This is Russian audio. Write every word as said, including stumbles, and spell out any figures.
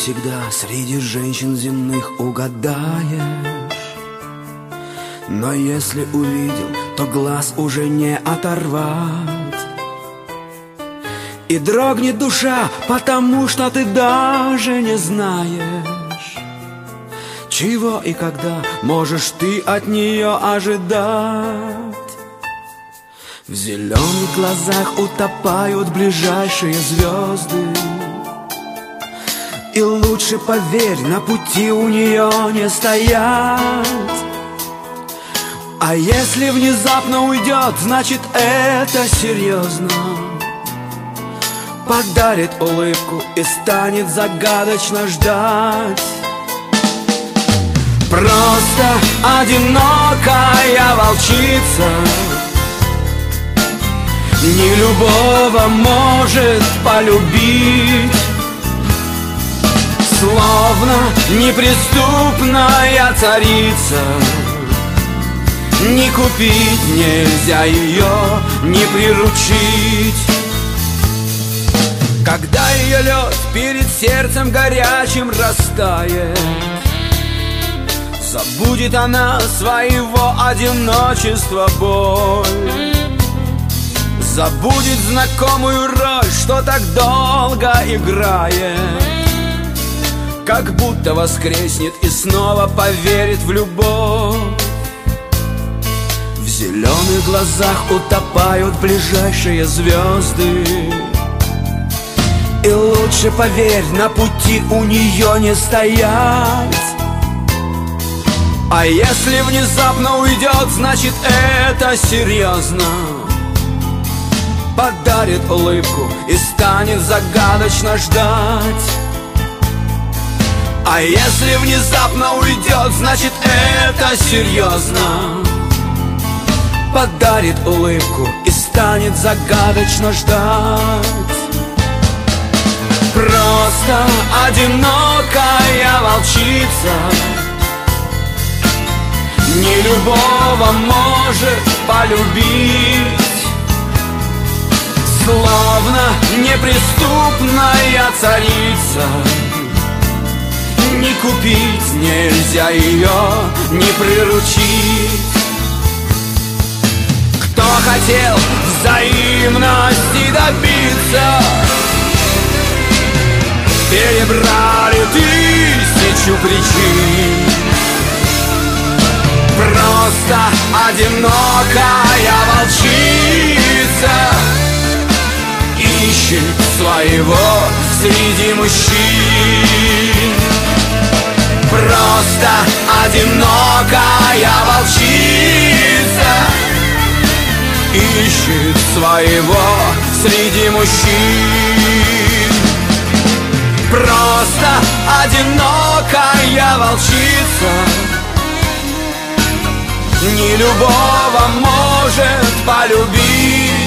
всегда среди женщин земных угадаешь. Но если увидел, то глаз уже не оторвать. И дрогнет душа, потому что ты даже не знаешь, чего и когда можешь ты от нее ожидать. В зеленых глазах утопают ближайшие звезды, и лучше, поверь, на пути у нее не стоять. А если внезапно уйдет, значит это серьезно. Подарит улыбку и станет загадочно ждать. Просто одинокая волчица не любого может полюбить. Словно неприступная царица, не купить нельзя ее, не приручить. Когда ее лед перед сердцем горячим растает, забудет она своего одиночества боль. Забудет знакомую роль, что так долго играет, как будто воскреснет и снова поверит в любовь. В зеленых глазах утопают ближайшие звезды, и лучше, поверь, на пути у нее не стоять. А если внезапно уйдет, значит это серьезно. Подарит улыбку и станет загадочно ждать. А если внезапно уйдет, значит это серьезно. Подарит улыбку и станет загадочно ждать. Просто одинокая волчица не любого может полюбить. Словно неприступная царица, не купить нельзя ее, не приручить. Кто хотел взаимности добиться, перебрали тысячу причин. Просто одинокая волчица ищет своего среди мужчин. Просто одинокая волчица ищет своего среди мужчин. Просто одинокая волчица не любого может полюбить.